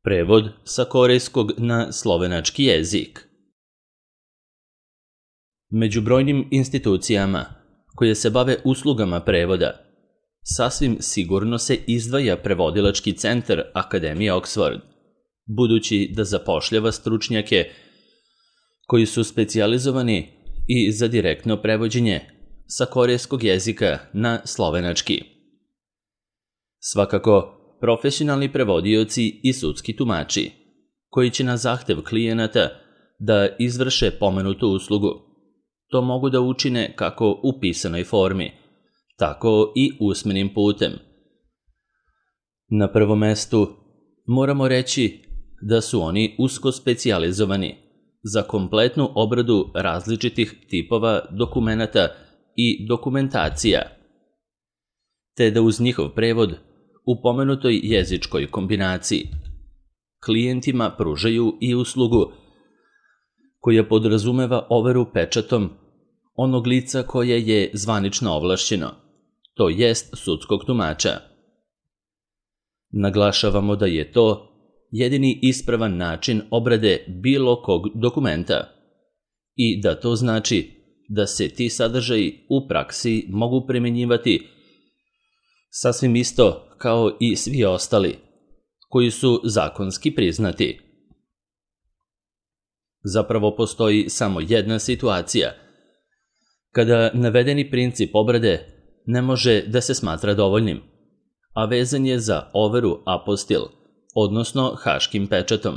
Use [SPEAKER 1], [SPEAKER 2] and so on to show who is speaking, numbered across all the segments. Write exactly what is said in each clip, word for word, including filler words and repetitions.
[SPEAKER 1] Prevod sa korejskog na slovenački jezik. Među brojnim institucijama koje se bave uslugama prevoda, sasvim sigurno se izdvaja prevodilački centar Akademije Oxford, budući da zapošljava stručnjake koji su specijalizovani i za direktno prevođenje sa korejskog jezika na slovenački. Svakako, profesionalni prevodioci i sudski tumači, koji će na zahtev klijenata da izvrše pomenutu uslugu, to mogu da učine kako u pisanoj formi, tako i usmenim putem. Na prvom mestu moramo reći da su oni usko specijalizovani za kompletnu obradu različitih tipova dokumenata i dokumentacija, te da uz njihov prevod u pomenutoj jezičkoj kombinaciji klijentima pružaju i uslugu koja podrazumeva overu pečatom onog lica koje je zvanično ovlašćeno, to jest sudskog tumača. Naglašavamo da je to jedini ispravan način obrade bilo kog dokumenta i da to znači da se ti sadržaji u praksi mogu primenjivati sasvim isto kao i svi ostali, koji su zakonski priznati. Zapravo postoji samo jedna situacija kada navedeni princip obrade ne može da se smatra dovoljnim, a vezan je za overu apostil, odnosno haškim pečatom.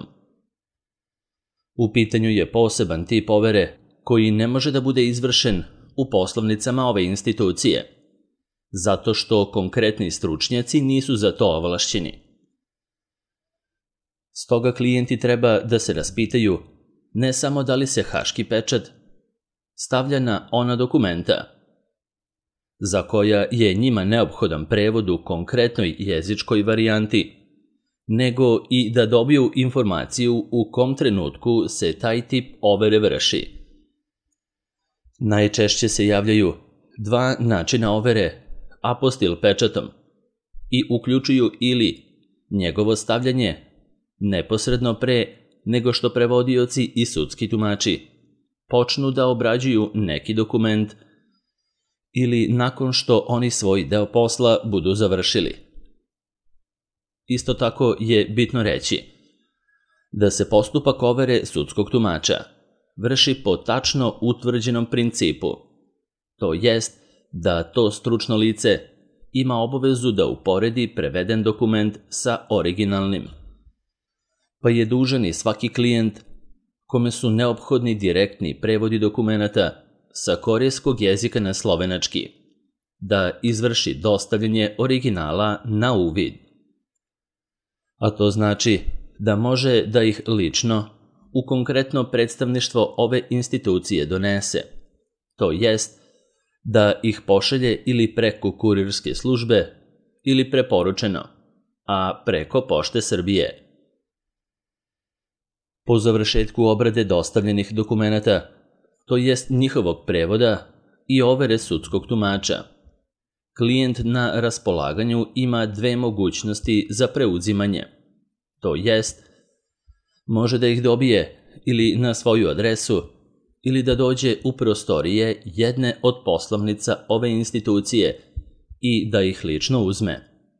[SPEAKER 1] U pitanju je poseban tip overe koji ne može da bude izvršen u poslovnicama ove institucije, zato što konkretni stručnjaci nisu za to ovlašćeni. Stoga klijenti treba da se raspitaju ne samo da li se haški pečat stavlja na ona dokumenta za koja je njima neophodan prevod u konkretnoj jezičkoj varijanti, nego i da dobiju informaciju u kom trenutku se taj tip overe vrši. Najčešće se javljaju dva načina overe apostil pečatom i uključuju ili njegovo stavljanje neposredno pre nego što prevodioci i sudski tumači počnu da obrađuju neki dokument ili nakon što oni svoj deo posla budu završili. Isto tako je bitno reći da se postupak overe sudskog tumača vrši po tačno utvrđenom principu, to jest da to stručno lice ima obavezu da uporedi preveden dokument sa originalnim, pa je dužan i svaki klijent kome su neophodni direktni prevodi dokumenata sa korejskog jezika na slovenački da izvrši dostavljanje originala na uvid. A to znači da može da ih lično u konkretno predstavništvo ove institucije donese, to jest da ih pošalje ili preko kurirske službe ili preporučeno, a preko Pošte Srbije. Po završetku obrade dostavljenih dokumenata, to jest njihovog prevoda i overe sudskog tumača, klijent na raspolaganju ima dve mogućnosti za preuzimanje, to jest može da ih dobije ili na svoju adresu ili da dođe u prostorije jedne od poslovnica ove institucije i da ih lično uzme.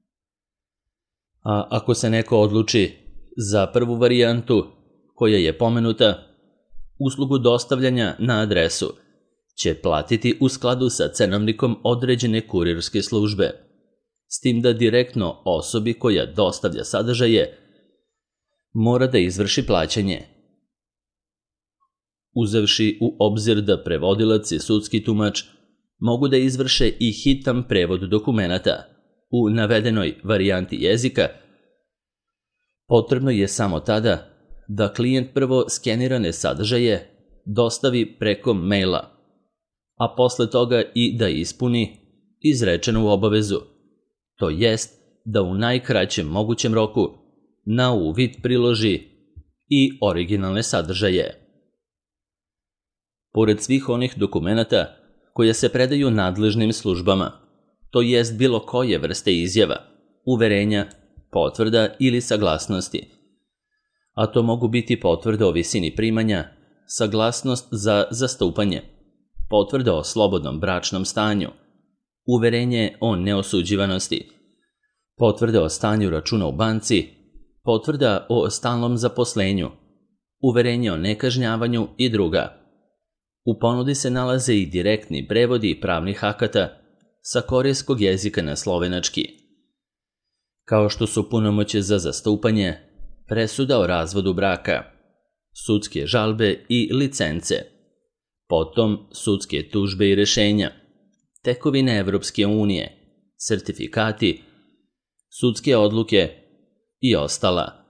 [SPEAKER 1] A ako se neko odluči za prvu varijantu koja je pomenuta, uslugu dostavljanja na adresu će platiti u skladu sa cenovnikom određene kurirske službe, s tim da direktno osobi koja dostavlja sadržaje mora da izvrši plaćanje. Uzevši u obzir da prevodilac i sudski tumač mogu da izvrše i hitan prevod dokumenata u navedenoj varijanti jezika, potrebno je samo tada da klijent prvo skenirane sadržaje dostavi preko maila, a posle toga i da ispuni izrečenu obavezu, to jest da u najkraćem mogućem roku na uvid priloži i originalne sadržaje. Pored svih onih dokumenata koje se predaju nadležnim službama, to jest bilo koje vrste izjava, uverenja, potvrda ili saglasnosti, a to mogu biti potvrde o visini primanja, saglasnost za zastupanje, potvrda o slobodnom bračnom stanju, uverenje o neosuđivanosti, potvrda o stanju računa u banci, potvrda o stalnom zaposlenju, uverenje o nekažnjavanju i druga. U ponudi se nalaze i direktni prevodi pravnih akata sa korejskog jezika na slovenački, kao što su punomoćje za zastupanje, presuda o razvodu braka, sudske žalbe i licence, potom sudske tužbe i rešenja, tekovine Evropske unije, sertifikati, sudske odluke i ostala.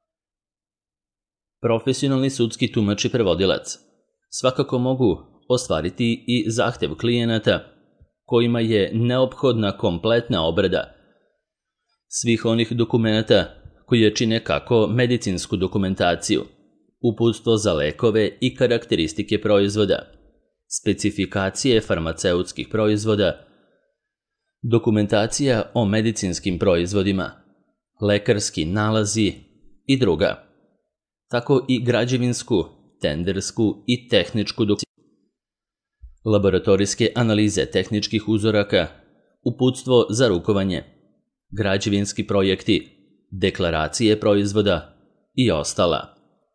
[SPEAKER 1] Profesionalni sudski tumač i prevodilac svakako mogu ostvariti i zahtev klijenata kojima je neophodna kompletna obrada svih onih dokumenata koji čine kako medicinsku dokumentaciju, uputstvo za lekove i karakteristike proizvoda, specifikacije farmaceutskih proizvoda, dokumentacija o medicinskim proizvodima, lekarski nalazi i druga, tako i građevinsku, tendersku i tehničku dokumentaciju, laboratorijske analize tehničkih uzoraka, uputstvo za rukovanje, građevinski projekti, deklaracije proizvoda i ostala.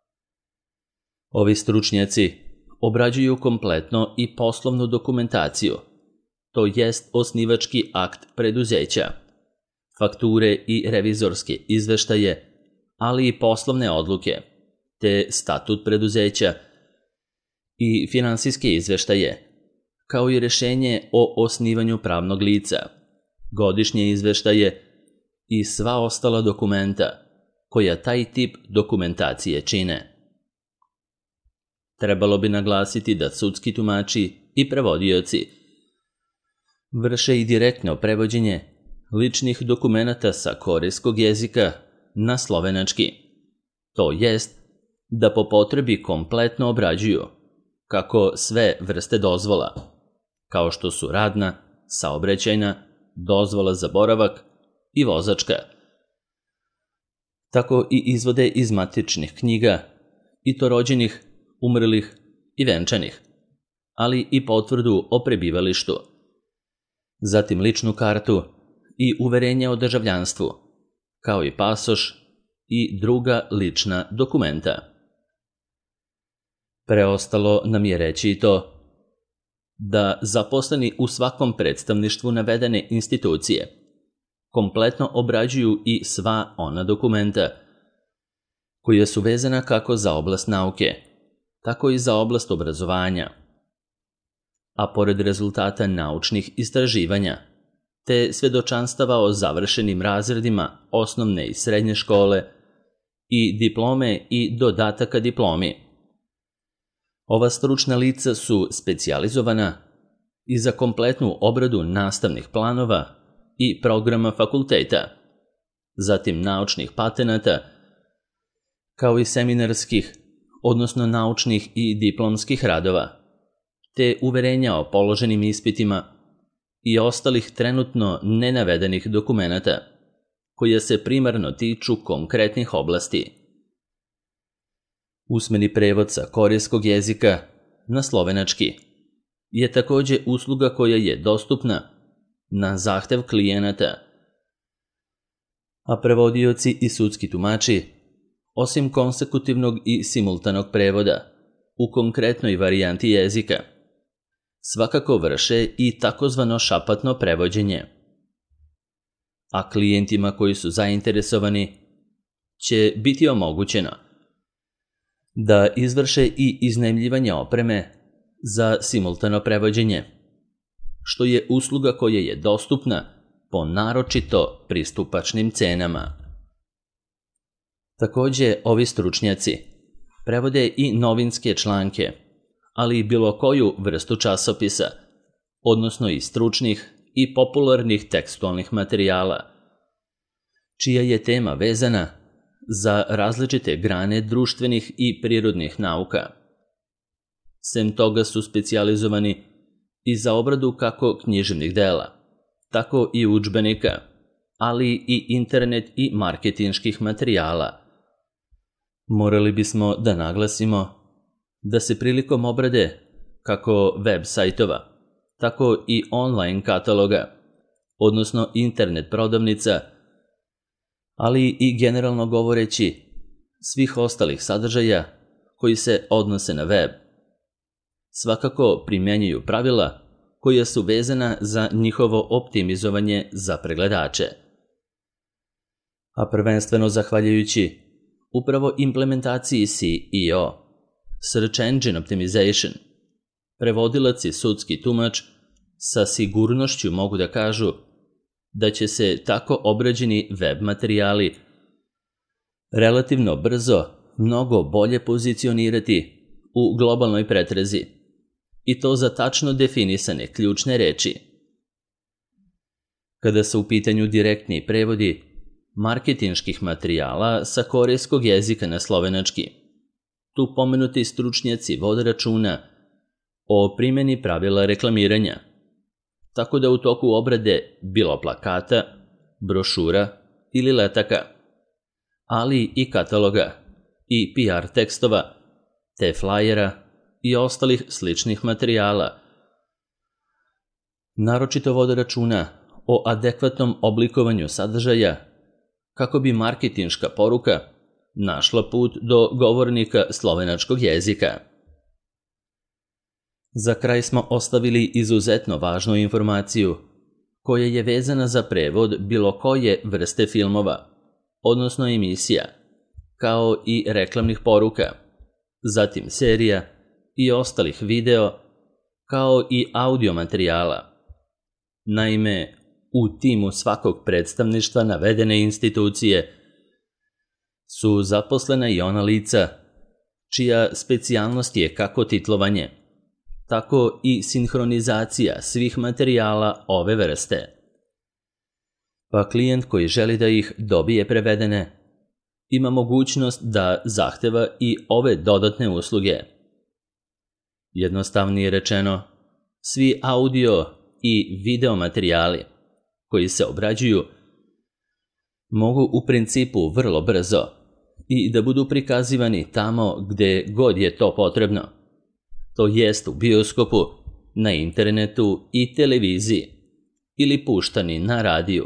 [SPEAKER 1] Ovi stručnjaci obrađuju kompletno i poslovnu dokumentaciju, to jest osnivački akt preduzeća, fakture i revizorske izveštaje, ali i poslovne odluke, te statut preduzeća i finansijske izveštaje, kao i rešenje o osnivanju pravnog lica, godišnje izveštaje i sva ostala dokumenta koja taj tip dokumentacije čine. Trebalo bi naglasiti da sudski tumači i prevodioci vrše i direktno prevođenje ličnih dokumenata sa korejskog jezika na slovenački, to jest da po potrebi kompletno obrađuju kako sve vrste dozvola, kao što su radna, saobraćajna, dozvola za boravak i vozačka, tako i izvode iz matičnih knjiga, i to rođenih, umrlih i venčanih, ali i potvrdu o prebivalištu, zatim ličnu kartu i uverenje o državljanstvu, kao i pasoš i druga lična dokumenta. Preostalo nam je reći i to da zaposleni u svakom predstavništvu navedene institucije kompletno obrađuju i sva ona dokumenta koja su vezana kako za oblast nauke, tako i za oblast obrazovanja, a pored rezultata naučnih istraživanja, te svedočanstava o završenim razredima osnovne i srednje škole i diplome i dodataka diplomi. Ova stručna lica su specijalizovana i za kompletnu obradu nastavnih planova i programa fakulteta, zatim naučnih patenata, kao i seminarskih, odnosno naučnih i diplomskih radova, te uverenja o položenim ispitima i ostalih trenutno nenavedenih dokumenata, koja se primarno tiču konkretnih oblasti. Usmeni prevod sa korejskog jezika na slovenački je takođe usluga koja je dostupna na zahtev klijenata, a prevodioci i sudski tumači, osim konsekutivnog i simultanog prevoda u konkretnoj varijanti jezika, svakako vrše i takozvano šapatno prevođenje. A klijentima koji su zainteresovani će biti omogućeno da izvrše i iznajmljivanje opreme za simultano prevođenje, što je usluga koja je dostupna po naročito pristupačnim cenama. Takođe, ovi stručnjaci prevode i novinske članke, ali i bilo koju vrstu časopisa, odnosno i stručnih i popularnih tekstualnih materijala, čija je tema vezana za različite grane društvenih i prirodnih nauka. Sem toga su specijalizovani i za obradu kako književnih dela, tako i udžbenika, ali i internet i marketinških materijala. Morali bismo da naglasimo da se prilikom obrade kako web sajtova, tako i online kataloga, odnosno internet prodavnica, ali i generalno govoreći svih ostalih sadržaja koji se odnose na web, svakako primjenjuju pravila koja su vezana za njihovo optimizovanje za pregledače. A prvenstveno zahvaljujući upravo implementaciji S E O, Search Engine Optimization, prevodilac i sudski tumač sa sigurnošću mogu da kažu da će se tako obrađeni web materijali relativno brzo mnogo bolje pozicionirati u globalnoj pretrezi, i to za tačno definisane ključne reči. Kada su u pitanju direktni prevodi marketinških materijala sa korejskog jezika na slovenački, tu pomenuti stručnjaci vode računa o primjeni pravila reklamiranja, tako da u toku obrade bilo plakata, brošura ili letaka, ali i kataloga i P R tekstova, te flajera i ostalih sličnih materijala, naročito vode računa o adekvatnom oblikovanju sadržaja kako bi marketinška poruka našla put do govornika slovenačkog jezika. Za kraj smo ostavili izuzetno važnu informaciju koja je vezana za prevod bilo koje vrste filmova, odnosno emisija, kao i reklamnih poruka, zatim serija i ostalih video, kao i audio materijala. Naime, u timu svakog predstavništva navedene institucije su zaposlena i ona lica čija specijalnost je kako titlovanje, tako i sinhronizacija svih materijala ove vrste. Pa klijent koji želi da ih dobije prevedene ima mogućnost da zahteva i ove dodatne usluge. Jednostavnije rečeno, svi audio i video materijali koji se obrađuju mogu u principu vrlo brzo i da budu prikazivani tamo gde god je to potrebno, to jest u bioskopu, na internetu i televiziji ili puštani na radiju.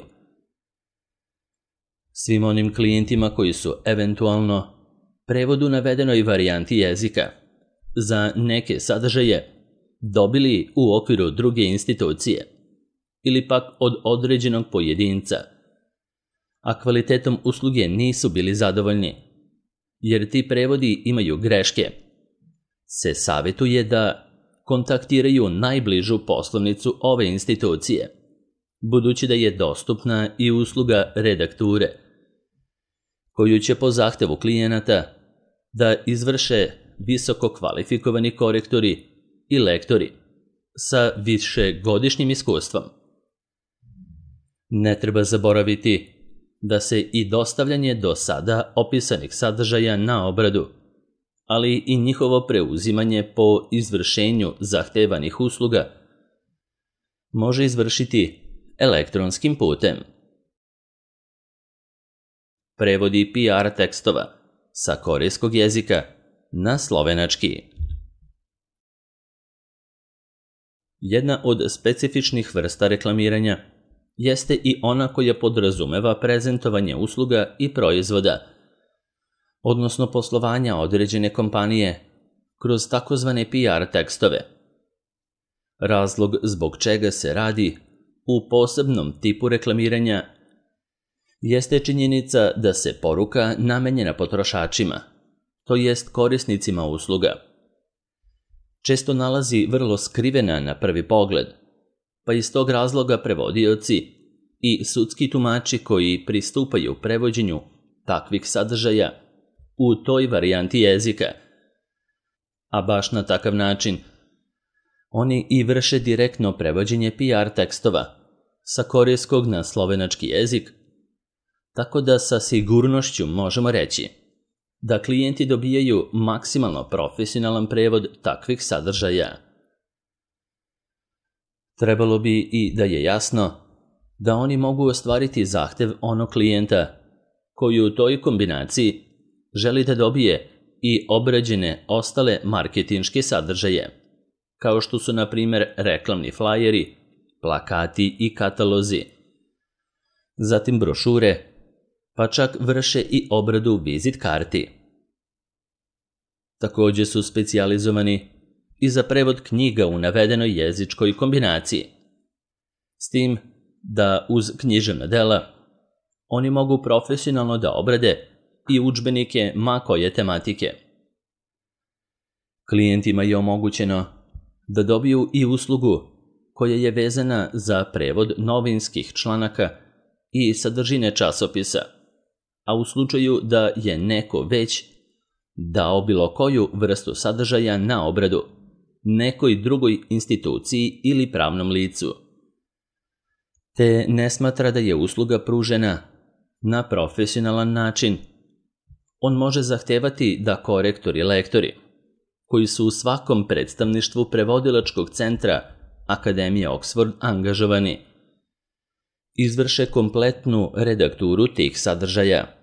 [SPEAKER 1] Svim onim klijentima koji su eventualno prevod u navedenoj varijanti jezika za neke sadržaje dobili u okviru druge institucije ili pak od određenog pojedinca, a kvalitetom usluge nisu bili zadovoljni, jer ti prevodi imaju greške, se savjetuje da kontaktiraju najbližu poslovnicu ove institucije, budući da je dostupna i usluga redakture, koju će po zahtevu klijenata da izvrše visoko kvalifikovani korektori i lektori sa višegodišnjim iskustvom. Ne treba zaboraviti da se i dostavljanje do sada opisanih sadržaja na obradu, ali i njihovo preuzimanje po izvršenju zahtevanih usluga može izvršiti elektronskim putem. Prevodi P R tekstova sa korejskog jezika na slovenački. Jedna od specifičnih vrsta reklamiranja jeste i ona koja podrazumeva prezentovanje usluga i proizvoda, odnosno poslovanja određene kompanije kroz takozvane P R tekstove. Razlog zbog čega se radi u posebnom tipu reklamiranja jeste činjenica da se poruka namenjena potrošačima, to jest korisnicima usluga, često nalazi vrlo skrivena na prvi pogled, pa iz tog razloga prevodioci i sudski tumači koji pristupaju prevođenju takvih sadržaja u toj varijanti jezika, a baš na takav način oni i vrše direktno prevođenje P R tekstova sa korejskog na slovenački jezik, tako da sa sigurnošću možemo reći da klijenti dobijaju maksimalno profesionalan prevod takvih sadržaja. Trebalo bi i da je jasno da oni mogu ostvariti zahtev onog klijenta koji u toj kombinaciji želi da dobije i obrađene ostale marketinške sadržaje, kao što su na primjer reklamni flajeri, plakati i katalozi, zatim brošure, pa čak vrše i obradu vizit karti. Također su specijalizovani i za prevod knjiga u navedenoj jezičkoj kombinaciji, s tim da uz književna dela oni mogu profesionalno da obrade i udžbenike ma koje tematike. Klijentima je omogućeno da dobiju i uslugu koja je vezana za prevod novinskih članaka i sadržine časopisa, a u slučaju da je neko već dao bilo koju vrstu sadržaja na obradu nekoj drugoj instituciji ili pravnom licu, te ne smatra da je usluga pružena na profesionalan način, on može zahtevati da korektori lektori, koji su u svakom predstavništvu prevodilačkog centra Akademije Oxford angažovani, izvrše kompletnu redakturu tih sadržaja.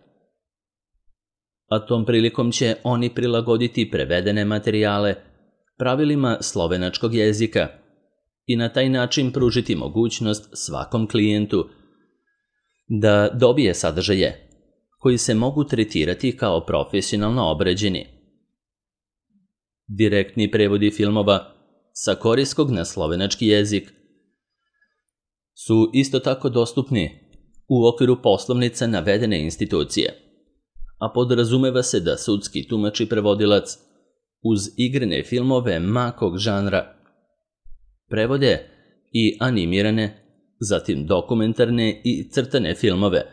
[SPEAKER 1] A tom prilikom će oni prilagoditi prevedene materijale pravilima slovenačkog jezika i na taj način pružiti mogućnost svakom klijentu da dobije sadržaje koji se mogu tretirati kao profesionalno obrađeni. Direktni prevodi filmova sa korejskog na slovenački jezik su isto tako dostupni u okviru poslovnica navedene institucije, a podrazumeva se da sudski tumač i prevodilac uz igrane filmove ma kog žanra prevode i animirane, zatim dokumentarne i crtane filmove,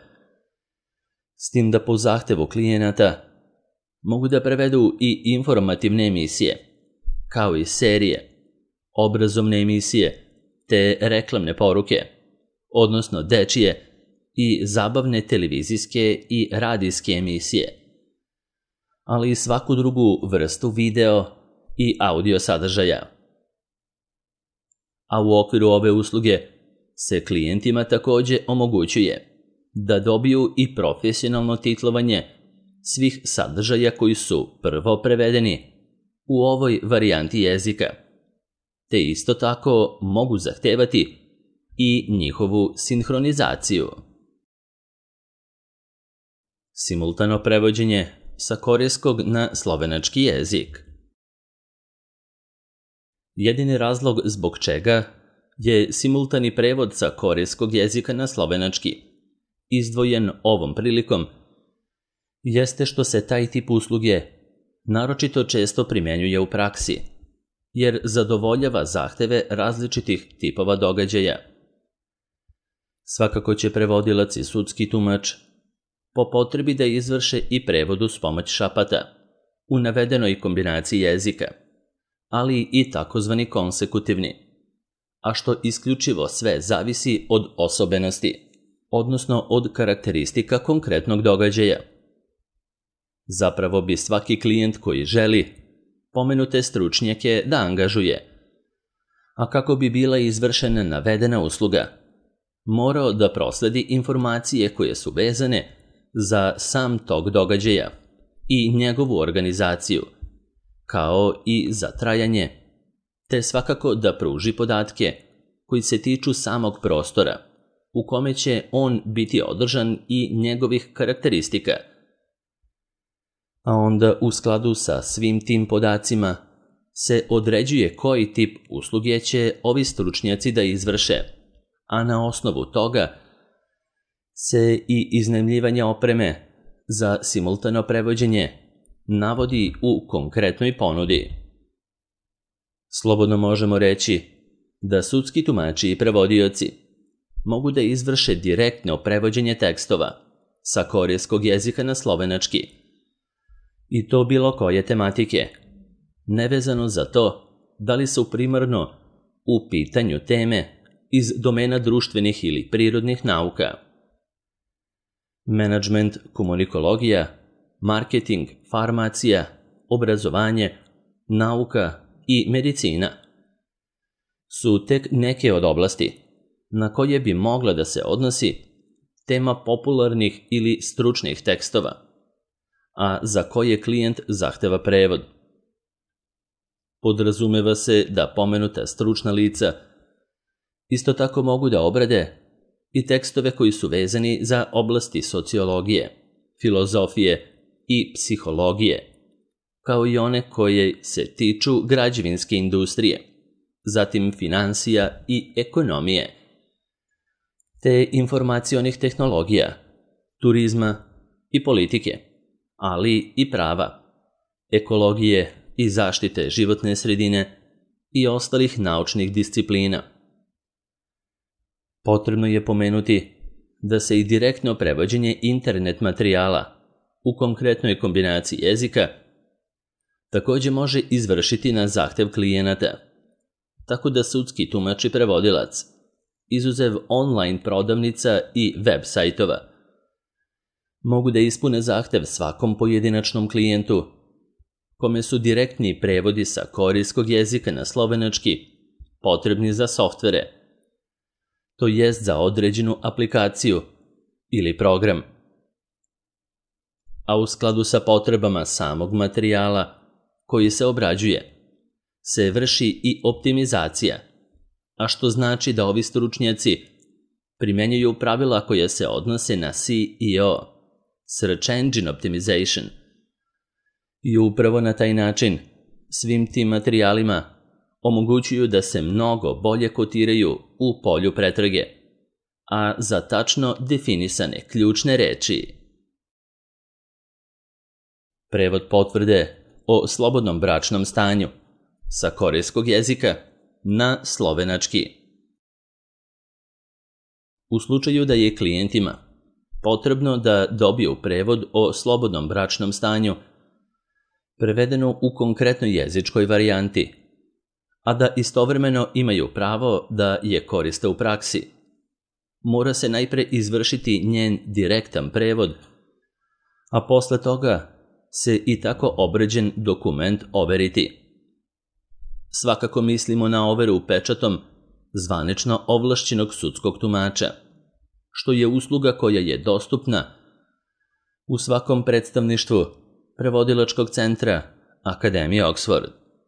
[SPEAKER 1] s tim da po zahtevu klijenata mogu da prevedu i informativne emisije, kao i serije, obrazovne emisije te reklamne poruke, odnosno dečije i zabavne televizijske i radijske emisije, ali i svaku drugu vrstu video i audio sadržaja. A u okviru ove usluge se klijentima također omogućuje da dobiju i profesionalno titlovanje svih sadržaja koji su prvo prevedeni u ovoj varijanti jezika, te isto tako mogu zahtevati i njihovu sinhronizaciju. Simultano prevođenje sa korejskog na slovenački jezik. Jedini razlog zbog čega je simultani prevod sa korejskog jezika na slovenački izdvojen ovom prilikom jeste što se taj tip usluge naročito često primjenjuje u praksi, jer zadovoljava zahteve različitih tipova događaja. Svakako će prevodilac i sudski tumač po potrebi da izvrše i prevod uz pomoć šapata u navedenoj kombinaciji jezika, ali i takozvani konsekutivni, a što isključivo sve zavisi od osobenosti, odnosno od karakteristika konkretnog događaja. Zapravo bi svaki klijent koji želi pomenute stručnjake da angažuje, a kako bi bila izvršena navedena usluga, morao da prosledi informacije koje su vezane za sam tog događaja i njegovu organizaciju, kao i za trajanje, te svakako da pruži podatke koji se tiču samog prostora u kome će on biti održan i njegovih karakteristika. A onda u skladu sa svim tim podacima se određuje koji tip usluge će ovi stručnjaci da izvrše, a na osnovu toga se i iznajmljivanje opreme za simultano prevođenje navodi u konkretnoj ponudi. Slobodno možemo reći da sudski tumači i prevodioci mogu da izvrše direktno prevođenje tekstova sa korejskog jezika na slovenački, i to bilo koje tematike, nevezano za to da li su primarno u pitanju teme iz domena društvenih ili prirodnih nauka. Menadžment, komunikologija, marketing, farmacija, obrazovanje, nauka i medicina su tek neke od oblasti na koje bi mogla da se odnosi tema popularnih ili stručnih tekstova, a za koje klijent zahteva prevod. Podrazumeva se da pomenuta stručna lica isto tako mogu da obrade i tekstove koji su vezani za oblasti sociologije, filozofije i psihologije, kao i one koje se tiču građevinske industrije, zatim finansija i ekonomije, te informacionih tehnologija, turizma i politike, ali i prava, ekologije i zaštite životne sredine i ostalih naučnih disciplina. Potrebno je pomenuti da se i direktno prevođenje internet materijala u konkretnoj kombinaciji jezika takođe može izvršiti na zahtev klijenata, tako da sudski tumač i prevodilac, izuzev online prodavnica i web sajtova, mogu da ispune zahtev svakom pojedinačnom klijentu kome su direktni prevodi sa korejskog jezika na slovenački potrebni za softvere, to jest za određenu aplikaciju ili program. A u skladu sa potrebama samog materijala koji se obrađuje, se vrši i optimizacija, a što znači da ovi stručnjaci primenjuju pravila koja se odnose na S E O, Search Engine Optimization, i upravo na taj način svim tim materijalima omogućuju da se mnogo bolje kotiraju u polju pretrage, a za tačno definisane ključne reči. Prevod potvrde o slobodnom bračnom stanju sa korejskog jezika na slovenački. U slučaju da je klijentima potrebno da dobiju prevod o slobodnom bračnom stanju prevedeno u konkretnoj jezičkoj varijanti, a da istovremeno imaju pravo da je koriste u praksi, mora se najpre izvršiti njen direktan prevod, a posle toga se i tako obrađen dokument overiti. Svakako mislimo na overu pečatom zvanično ovlašćenog sudskog tumača, što je usluga koja je dostupna u svakom predstavništvu prevodilačkog centra Akademije Oxford.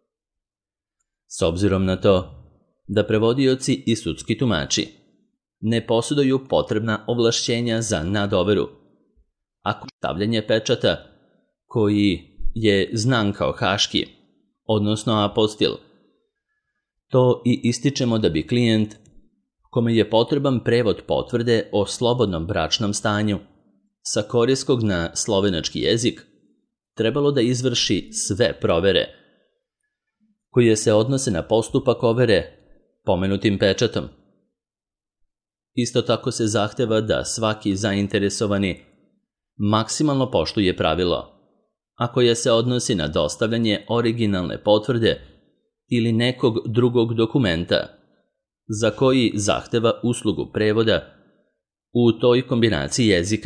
[SPEAKER 1] S obzirom na to da prevodioci i sudski tumači ne posjeduju potrebna ovlašćenja za nadoveru, ako stavljanje pečata koji je znan kao haški, odnosno apostil, to i ističemo da bi klijent, kome je potreban prevod potvrde o slobodnom bračnom stanju sa korejskog na slovenački jezik, trebalo da izvrši sve provere koje se odnose na postupak overe pomenutim pečatom. Isto tako se zahteva da svaki zainteresovani maksimalno poštuje pravilo, a koje se odnosi na dostavljanje originalne potvrde ili nekog drugog dokumenta za koji zahteva uslugu prevoda u toj kombinaciji jezika.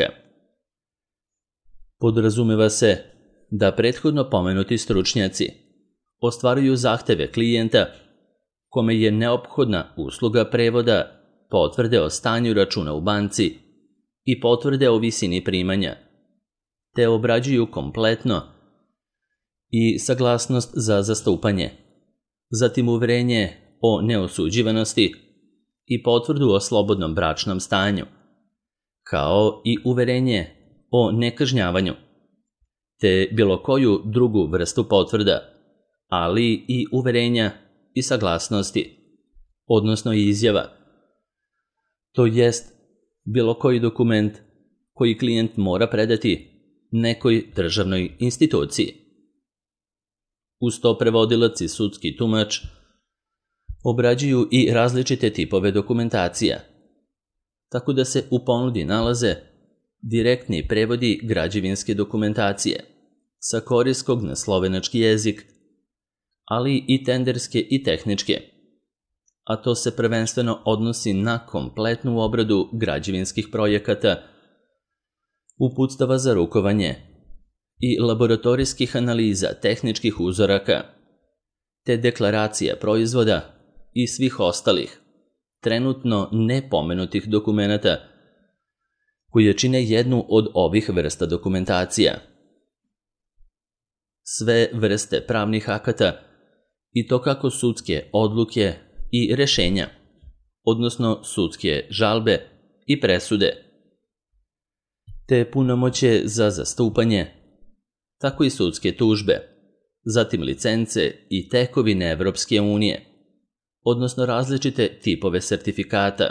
[SPEAKER 1] Podrazumeva se da prethodno pomenuti stručnjaci ostvaruju zahteve klijenta kome je neophodna usluga prevoda potvrde o stanju računa u banci i potvrde o visini primanja, te obrađuju kompletno i saglasnost za zastupanje, zatim uverenje o neosuđivanosti i potvrdu o slobodnom bračnom stanju, kao i uverenje o nekažnjavanju, te bilo koju drugu vrstu potvrda, ali i uverenja i saglasnosti, odnosno izjava, to jest bilo koji dokument koji klijent mora predati nekoj državnoj instituciji. Uz to prevodilac i sudski tumač obrađuju i različite tipove dokumentacija, tako da se u ponudi nalaze direktni prevodi građevinske dokumentacije sa korejskog na slovenački jezik, ali i tenderske i tehničke, a to se prvenstveno odnosi na kompletnu obradu građevinskih projekata, uputstava za rukovanje i laboratorijskih analiza tehničkih uzoraka, te deklaracija proizvoda i svih ostalih, trenutno nepomenutih dokumenata, koje čine jednu od ovih vrsta dokumentacija. sve vrste pravnih akata i to kako sudske odluke i rešenja, odnosno sudske žalbe i presude, te punomoćje za zastupanje, tako i sudske tužbe, zatim licence i tekovine Evropske unije, odnosno različite tipove sertifikata.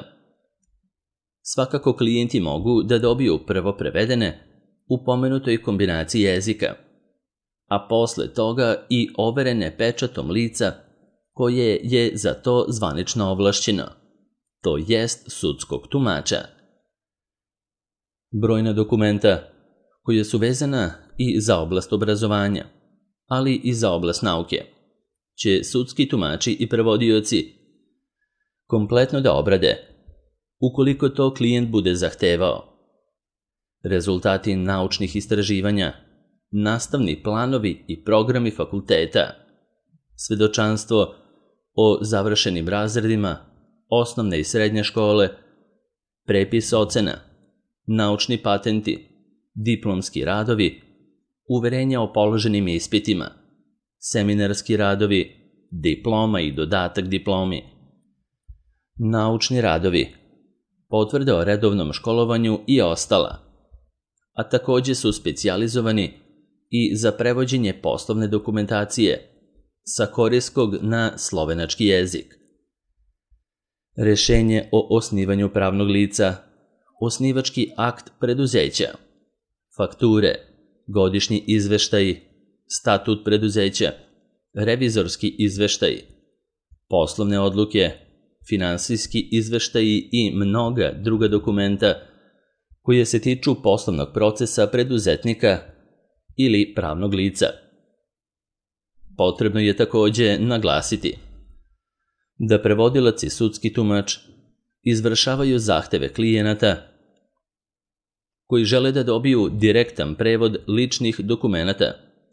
[SPEAKER 1] Svakako klijenti mogu da dobiju prvo prevedene u pomenutoj kombinaciji jezika, a posle toga i overene pečatom lica koje je za to zvanično ovlašćeno, to jest sudskog tumača. Brojna dokumenta koja su vezana i za oblast obrazovanja, ali i za oblast nauke, će sudski tumači i prevodioci kompletno da obrade, ukoliko to klijent bude zahtevao. Rezultati naučnih istraživanja, nastavni planovi i programi fakulteta, svedočanstvo o završenim razredima, osnovne i srednje škole, prepis ocena, naučni patenti, diplomski radovi, uverenja o položenim ispitima, seminarski radovi, diploma i dodatak diplomi, naučni radovi, potvrde o redovnom školovanju i ostala, a takođe su specijalizovani i za prevođenje poslovne dokumentacije sa korejskog na slovenački jezik. Rešenje o osnivanju pravnog lica, osnivački akt preduzeća, fakture, godišnji izveštaji, statut preduzeća, revizorski izveštaji, poslovne odluke, finansijski izveštaji i mnoga druga dokumenta koje se tiču poslovnog procesa preduzetnika ili pravnog lica. Potrebno je takođe naglasiti da prevodilac i sudski tumač izvršavaju zahteve klijenata koji žele da dobiju direktan prevod ličnih dokumenata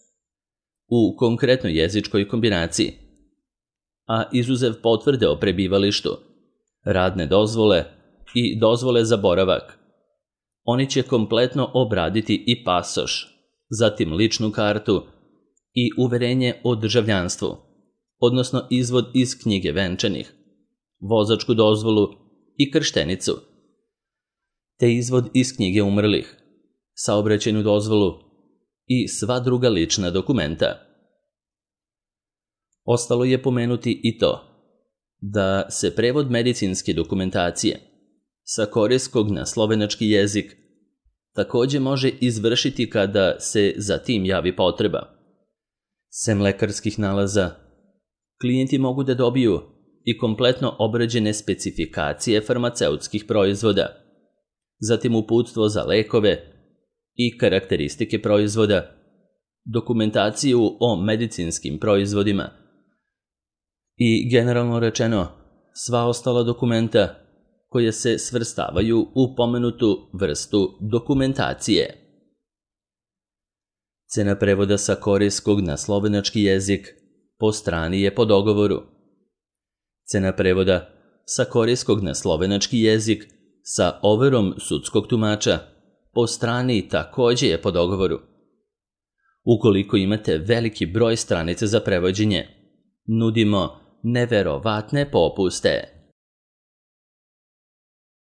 [SPEAKER 1] u konkretnoj jezičkoj kombinaciji, a izuzev potvrde o prebivalištu, radne dozvole i dozvole za boravak, oni će kompletno obraditi i pasoš, zatim ličnu kartu i uverenje o državljanstvu, odnosno izvod iz knjige venčanih, vozačku dozvolu i krštenicu, te izvod iz knjige umrlih, saobraćajnu dozvolu i sva druga lična dokumenta. Ostalo je pomenuti i to da se prevod medicinske dokumentacije sa korejskog na slovenački jezik takođe može izvršiti kada se za tim javi potreba. Sem lekarskih nalaza, klijenti mogu da dobiju i kompletno obrađene specifikacije farmaceutskih proizvoda, zatim uputstvo za lekove i karakteristike proizvoda, dokumentaciju o medicinskim proizvodima i, generalno rečeno, sva ostala dokumenta koje se svrstavaju u pomenutu vrstu dokumentacije. Cena prevoda sa korejskog na slovenački jezik po strani je po dogovoru. Cena prevoda sa korejskog na slovenački jezik sa overom sudskog tumača po strani takođe je po dogovoru. Ukoliko imate veliki broj stranica za prevođenje, nudimo neverovatne popuste.